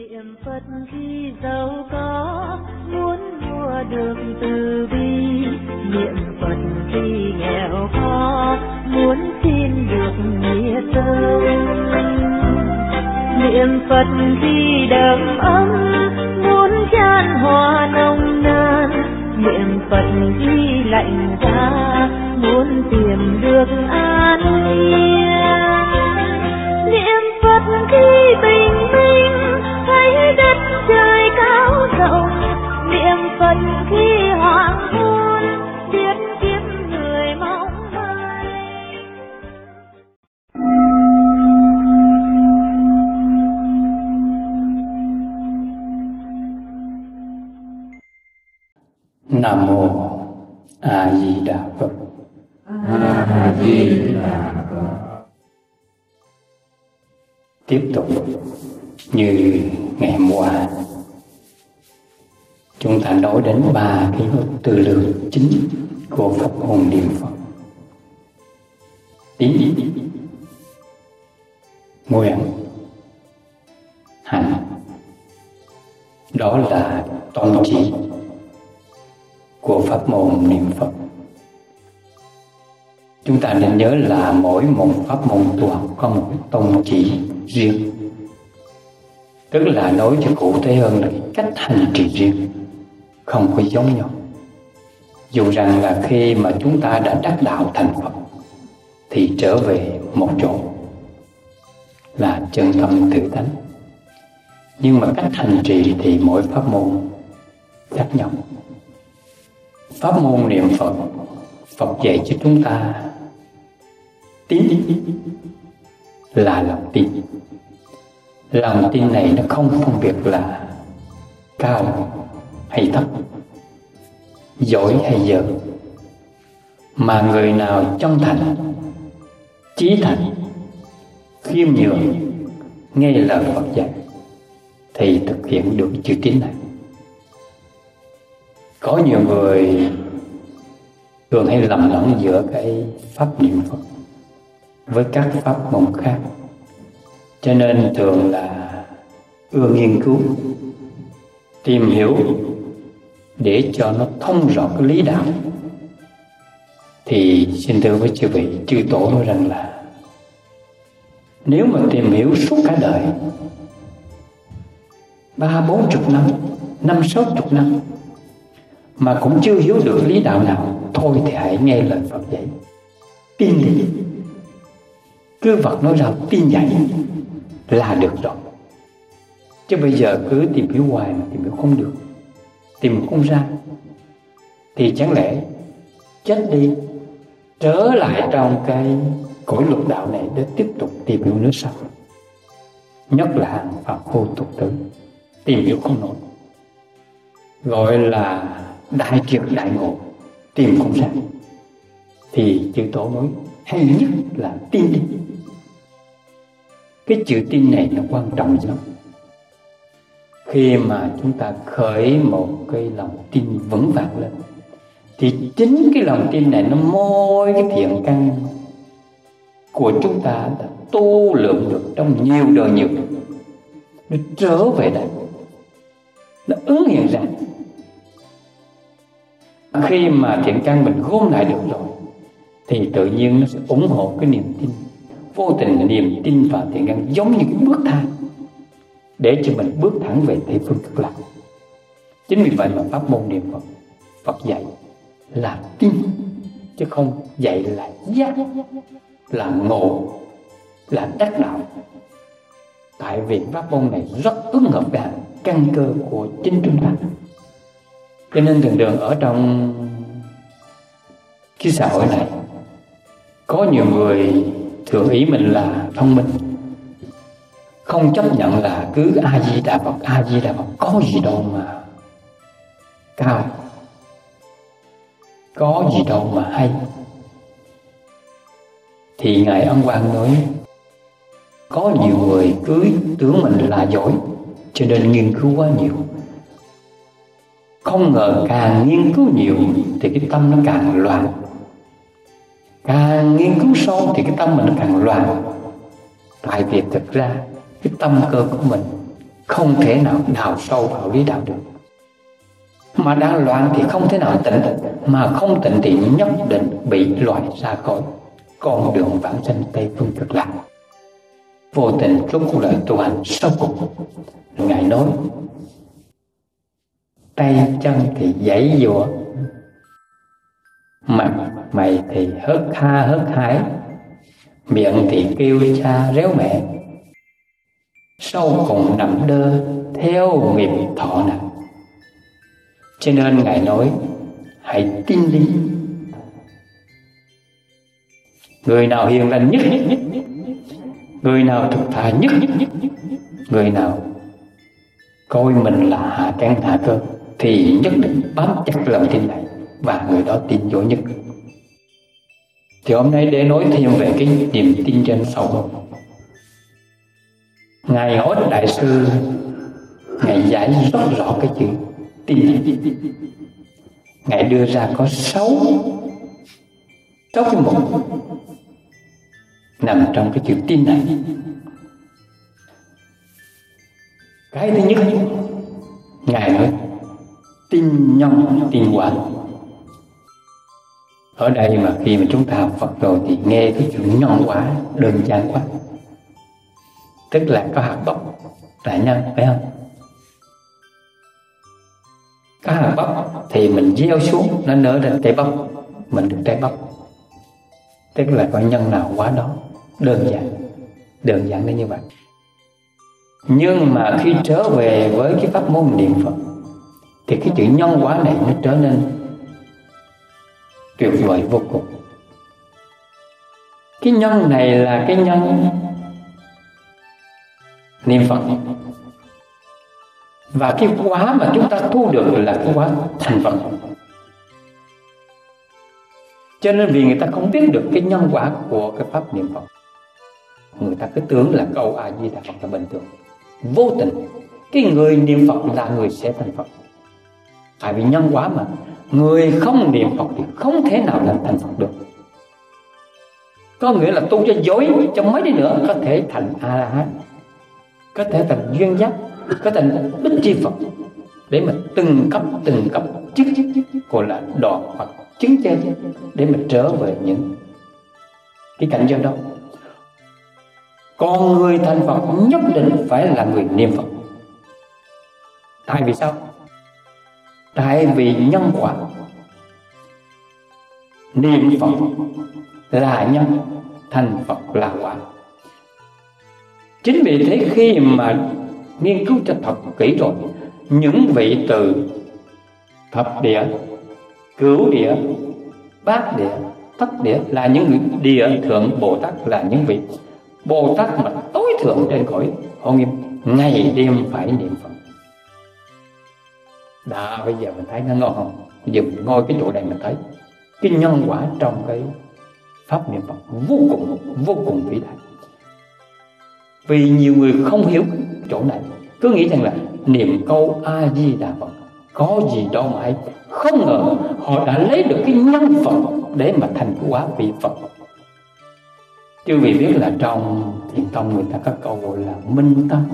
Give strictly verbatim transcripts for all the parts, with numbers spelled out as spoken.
Niệm Phật khi giàu có, muốn mua được từ bi. Niệm Phật khi nghèo khó, muốn xin được nghĩa tâm. Niệm Phật khi đầm ấm, muốn chan hòa nồng nàn. Niệm Phật khi lạnh giá, muốn tìm được an yên. Niệm Phật khi bình minh, thấy đất trời cao rộng. Niệm Phật khi hoàng hôn, biết kiếm người mong manh. Nam mô A Di Đà Phật. A Di Đà Phật. Tiếp tục như ngày hôm qua, chúng ta nói đến ba cái tư lượng chính của pháp môn niệm Phật: tín, nguyện, hành. Đó là tôn chỉ của pháp môn niệm Phật. Chúng ta nên nhớ là mỗi một pháp môn tu học có một tôn chỉ riêng, tức là nói cho cụ thể hơn là cách hành trì riêng, không có giống nhau. Dù rằng là khi mà chúng ta đã đắc đạo thành Phật thì trở về một chỗ là chân tâm tự tánh, nhưng mà cách hành trì thì mỗi pháp môn khác nhau. Pháp môn niệm Phật, Phật dạy cho chúng ta tín là lòng tin. Lòng tin này nó không phân biệt là cao hay thấp, giỏi hay dở, mà người nào chân thành, chí thành, khiêm nhường, nghe lời Phật dạy thì thực hiện được chữ tín này. Có nhiều người thường hay lầm lẫn giữa cái pháp niệm Phật với các pháp môn khác, cho nên thường là ưa nghiên cứu, tìm hiểu để cho nó thông rõ cái lý đạo. Thì xin thưa với chư vị, chư tổ nói rằng là nếu mà tìm hiểu suốt cả đời, ba bốn chục năm, năm sáu chục năm mà cũng chưa hiểu được lý đạo nào, thôi thì hãy nghe lời Phật dạy, tin đi. Cứ Phật nói rằng tin dạy là được rồi. Chứ bây giờ cứ tìm hiểu hoài mà tìm hiểu không được, tìm không ra, thì chẳng lẽ chết đi, trở lại trong cái cõi lục đạo này để tiếp tục tìm hiểu nữa sao? Nhất là hàng phàm phu tục tử, tìm hiểu không nổi, gọi là đại triệt đại ngộ, tìm không ra. Thì chư tổ nói hay nhất là tin đi. Cái chữ tin này nó quan trọng lắm. Khi mà chúng ta khởi một cái lòng tin vững vàng lên, thì chính cái lòng tin này nó môi cái thiện căn của chúng ta đã tu luyện được trong nhiều đời nhiều, nó trở về đây, nó ứng hiện ra. Khi mà thiện căn mình gom lại được rồi thì tự nhiên nó sẽ ủng hộ cái niềm tin. Vô tình niềm tin và thiện căn giống như cái bước thang để cho mình bước thẳng về Tây phương Cực Lạc. Chính vì vậy mà pháp môn niệm Phật, Phật dạy là tin, chứ không dạy là giác, là ngộ, là đắc đạo. Tại vì pháp môn này rất ứng hợp với căn cơ của chính chúng ta. Cho nên thường thường ở trong cái xã hội này có nhiều người thường ý mình là thông minh, không chấp nhận là cứ A Di Đà Phật, A Di Đà Phật, có gì đâu mà cao, có gì đâu mà hay. Thì Ngài Ấn Quang nói có nhiều người cứ tưởng mình là giỏi cho nên nghiên cứu quá nhiều. Không ngờ càng nghiên cứu nhiều thì cái tâm nó càng loạn, càng nghiên cứu sâu thì cái tâm mình nó càng loạn. Tại vì thực ra cái tâm cơ của mình không thể nào đào sâu vào lý đạo được. Mà đang loạn thì không thể nào tỉnh, mà không tỉnh thì nhất định bị loại ra khỏi con đường vãng sanh Tây Phương Cực Lạc. Vô tình rút cuộc đời tu hành sau cùng, Ngài nói tay chân thì giãy giụa, mặt mày thì hớt ha hớt hái, miệng thì kêu cha réo mẹ, sau cùng nằm đơ theo nghiệp thọ nặng. Cho nên Ngài nói hãy tin đi. Người nào hiền lành nhất, người nào thực thà nhất, người nào coi mình là hạ căn hạ cơ thì nhất định bám chặt lòng tin này, và người đó tin vô nhất. Thì hôm nay để nói thêm về cái niềm tin trên sâu hơn. Ngài Ngộ Ích Đại Sư Ngài giải rất rõ cái chữ tin. Ngài đưa ra có sáu sáu cái mục nằm trong cái chữ tin này. Cái thứ nhất, Ngài nói tin nhân tin quả. Ở đây mà khi mà chúng ta học Phật rồi thì nghe cái chữ nhân quả đơn giản quá. Tức là có hạt bắp là nhân, phải không? Có hạt bắp thì mình gieo xuống nó nở ra trái bắp, mình được trái bắp. Tức là có nhân nào quá đó, đơn giản, đơn giản đến như vậy. Nhưng mà khi trở về với cái pháp môn niệm Phật thì cái chữ nhân quả này nó trở nên tuyệt vời vô cùng. Cái nhân này là cái nhân niệm Phật, và cái quả mà chúng ta thu được là cái quả thành Phật. Cho nên vì người ta không biết được cái nhân quả của cái pháp niệm Phật, người ta cứ tưởng là câu A Di Đà Phật là bình thường. Vô tình cái người niệm Phật là người sẽ thành Phật. Tại vì nhân quả mà, người không niệm Phật thì không thể nào làm thành Phật được. Có nghĩa là tu cho dối cho mấy đi nữa có thể thành A-la-hán, có thể thành duyên giác, có thể thành Bích Chi Phật, để mà từng cấp từng cấp chức gọi là đoạn hoặc chứng chân, để mà trở về những cái cảnh giới đó. Còn người thành Phật nhất định phải là người niệm Phật. Tại vì sao? Tại vì nhân quả. Niệm Phật là nhân, thành Phật là quả. Chính vì thế khi mà nghiên cứu cho thật kỹ rồi, những vị từ thập địa, cửu địa, bát địa, thất địa là những vị địa thượng Bồ Tát, là những vị Bồ Tát mà tối thượng trên cõi Hộ Nghiêm, ngày đêm phải niệm Phật. Đã bây giờ mình thấy nó ngon không? Bây giờ mình ngồi cái chỗ này mình thấy cái nhân quả trong cái pháp niệm Phật vô cùng vô cùng vĩ đại. Vì nhiều người không hiểu chỗ này, cứ nghĩ rằng là niệm câu A Di Đà Phật có gì đâu mà hay. Không ngờ họ đã lấy được cái nhân Phật để mà thành cái quả vị Phật. Chứ vì biết là trong Thiền Tông người ta có câu gọi là minh tâm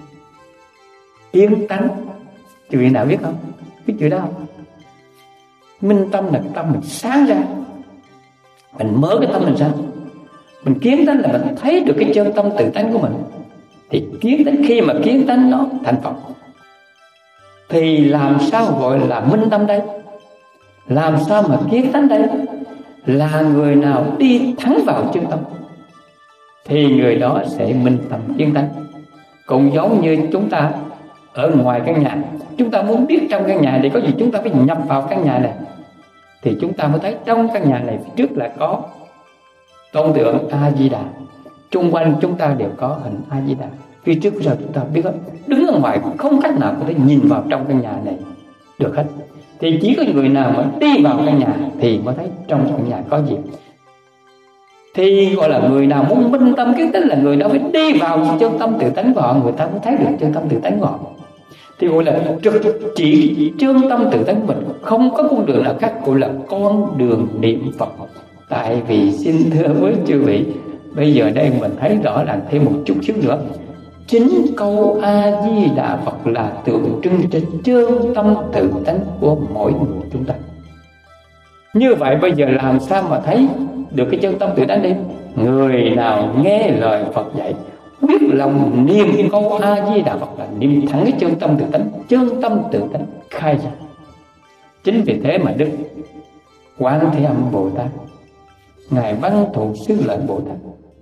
kiến tánh. Chứ vị nào biết không? Biết chữ đó không? Minh tâm là tâm mình sáng ra, mình mở cái tâm mình ra. Mình kiến tánh là mình thấy được cái chân tâm tự tánh của mình. Thì kiến tánh, khi mà kiến tánh nó thành Phật thì làm sao gọi là minh tâm đây? Làm sao mà kiến tánh đây? Là người nào đi thẳng vào chân tâm thì người đó sẽ minh tâm kiến tánh. Cũng giống như chúng ta ở ngoài căn nhà, chúng ta muốn biết trong căn nhà này có gì, chúng ta phải nhập vào căn nhà này thì chúng ta mới thấy trong căn nhà này phía trước là có tôn tượng A Di Đà, chung quanh chúng ta đều có hình A Di Đà. Phía trước giờ chúng ta biết hết, đứng ở ngoài không cách nào có thể nhìn vào trong căn nhà này được hết. Thì chỉ có người nào mà đi vào căn nhà thì mới thấy trong căn nhà có gì. Thì gọi là người nào muốn minh tâm kiến tánh là người đó phải đi vào chân tâm tự tánh của họ, người ta mới thấy được chân tâm tự tánh của họ. Thì gọi là trực chỉ chân tâm tự tánh của mình, không có con đường nào khác, gọi là con đường niệm Phật. Tại vì xin thưa với chư vị, bây giờ đây mình thấy rõ là thêm một chút xíu nữa, Chính câu A Di Đà Phật là tượng trưng cho chân tâm tự tánh của mỗi người chúng ta. Như vậy bây giờ làm sao mà thấy được cái chân tâm tự tánh đi? Người nào nghe lời Phật dạy, quyết lòng niệm câu A Di Đà Phật là niệm thẳng cái chân tâm tự tánh, chân tâm tự tánh khai ra. Chính vì thế mà Đức Quan Thế Âm Bồ Tát, Ngài Văn Thù Sư Lợi Bồ Tát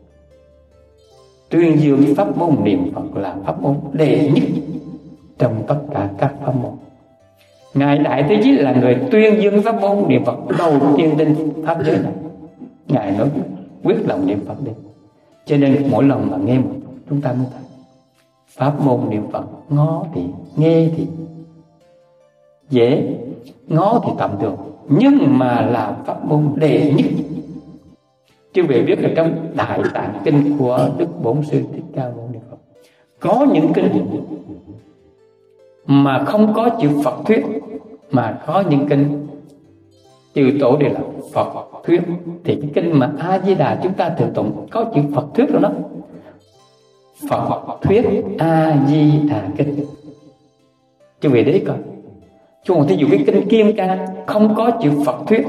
tuyên dương pháp môn niệm Phật là pháp môn đệ nhất trong tất cả các pháp môn. Ngài Đại Thế Chí là người tuyên dương pháp môn niệm Phật đầu tiên trên pháp giới này. Ngài nói quyết lòng niệm Phật đi. Cho nên mỗi lần mà nghe một chúng ta mới thấy pháp môn niệm Phật ngó thì nghe thì dễ, ngó thì tầm thường, nhưng mà là pháp môn đệ nhất. Chứ vị biết là trong Đại Tạng Kinh của Đức Bổn Sư Thích Ca Mâu Ni Phật có những kinh mà không có chữ Phật thuyết, mà có những kinh chư tổ đều là Phật thuyết. Thì cái kinh mà A Di Đà chúng ta thường tụng có chữ Phật thuyết rồi đó. Phật thuyết A Di Đà Kinh. Chứ về đấy coi. Chứ còn thí dụ cái kinh Kim Cang không có chữ Phật thuyết.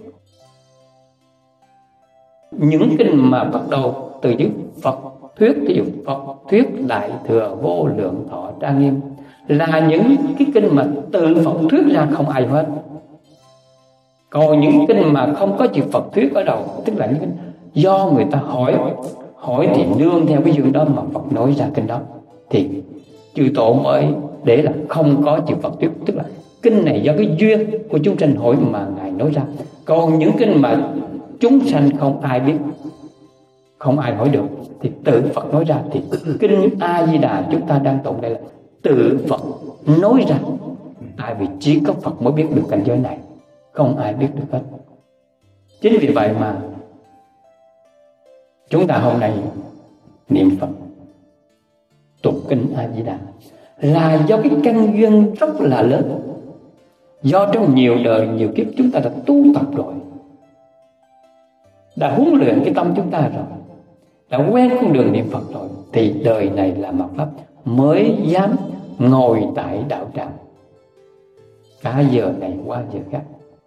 Những kinh mà bắt đầu từ chữ Phật thuyết, thí dụ Phật thuyết Đại Thừa Vô Lượng Thọ Trang Nghiêm, là những cái kinh mà từ Phật thuyết ra, không ai hết. Còn những kinh mà không có chữ Phật thuyết ở đầu, tức là những kinh do người ta hỏi, hỏi thì nương theo cái duyên đó mà Phật nói ra kinh đó, thì chư tổ mới để là không có chữ Phật thuyết, tức là kinh này do cái duyên của chúng sanh hỏi mà Ngài nói ra. Còn những kinh mà chúng sanh không ai biết, không ai hỏi được, thì tự Phật nói ra. Thì kinh A Di Đà chúng ta đang tụng đây là tự Phật nói ra. Tại vì chỉ có Phật mới biết được cảnh giới này, không ai biết được hết. Chính vì vậy mà chúng ta hôm nay niệm Phật, tụng kinh A Di Đà là do cái căn duyên rất là lớn. Do trong nhiều đời nhiều kiếp chúng ta đã tu tập rồi, đã huấn luyện cái tâm chúng ta rồi, đã quen con đường niệm Phật rồi, thì đời này là mặt pháp mới dám ngồi tại đạo tràng cả giờ này qua giờ khác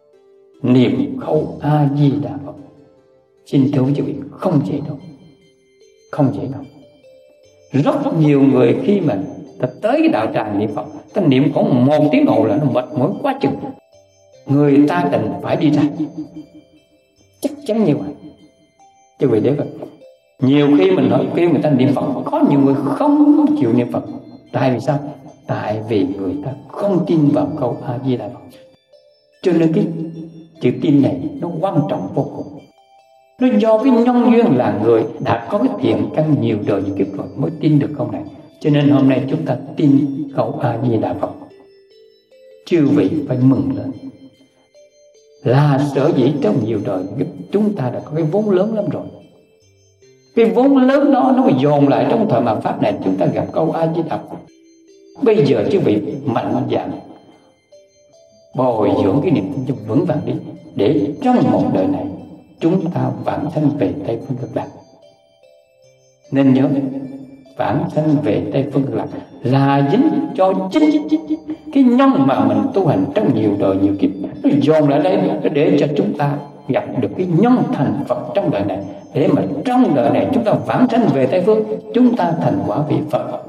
niệm khẩu A Di Đà Phật. Xin thưa quý vị, không dễ đâu, không dễ đâu. Rất nhiều người khi mà ta tới cái đạo tràng niệm Phật, ta niệm khoảng một tiếng hồ là nó mệt mỏi quá chừng, người ta đành phải đi ra, chắc chắn như vậy. Chứ vì đấy rồi, nhiều khi mình nói kêu người ta niệm Phật, có nhiều người không chịu niệm Phật. Tại vì sao? Tại vì người ta không tin vào câu A Di Đà Phật. Cho nên cái chữ tin này nó quan trọng vô cùng. Nó do cái nhân duyên là người đã có cái thiện căn nhiều đời nhiều kiếp rồi mới tin được câu này. Cho nên hôm nay chúng ta tin câu A Di Đà Phật, chư vị phải mừng lên. Là sở dĩ trong nhiều đời chúng ta đã có cái vốn lớn lắm rồi. Cái vốn lớn đó nó phải dồn lại trong thời mạt pháp này, chúng ta gặp câu A Di Đà Phật. Bây giờ chư vị mạnh dạn bồi dưỡng cái niềm tin cho vững vàng đi, để trong một đời này chúng ta vãng sanh về Tây Phương Cực Lạc. Nên nhớ, vãng sanh về Tây Phương Cực Lạc là dính cho chính cái nhân mà mình tu hành trong nhiều đời nhiều kiếp. Nó dồn lại đây để cho chúng ta gặp được cái nhân thành Phật trong đời này, để mà trong đời này chúng ta vãng sanh về Tây Phương, chúng ta thành quả vị Phật.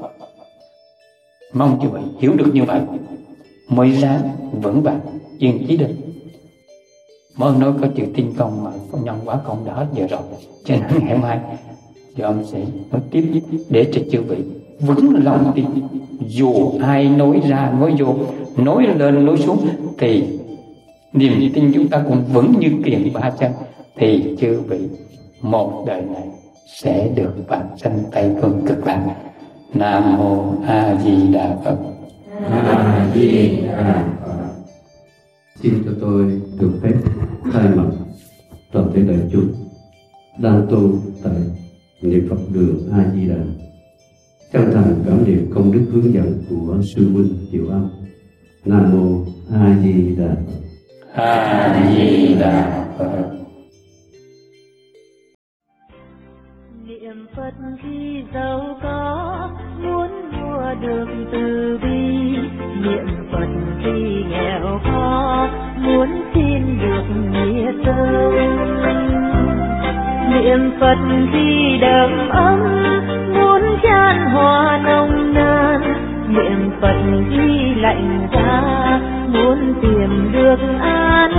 Mong như vậy, hiểu được như vậy mới ráng vững vàng kiên trì được. Mới nói có chữ tin công mà có nhân quả công đã hết giờ rồi, cho nên ngày mai giờ ông sẽ nói tiếp để cho chư vị vững lòng tin. Dù ai nói ra nói vô, nói lên nói xuống, thì niềm tin chúng ta cũng vững như kiền ba chân, thì chư vị một đời này sẽ được vãng sanh Tây Phương Cực Lạc. Nam mô A Di Đà Phật. A Di Đà Phật. Xin cho tôi được phép thay mặt toàn thể đại chúng đang tu tại niệm Phật đường A Di Đà chân thành cảm niệm công đức hướng dẫn của sư huynh Diệu Âm. Nam mô A Di Đà Phật. A Di Đà Phật. Niệm Phật khi giàu có Chúa được từ bi, niệm Phật khi nghèo khó, muốn xin được nghĩa tâm. Niệm Phật khi đầm ấm, muốn chan hòa nồng nàn. Niệm Phật khi lạnh giá, muốn tìm được an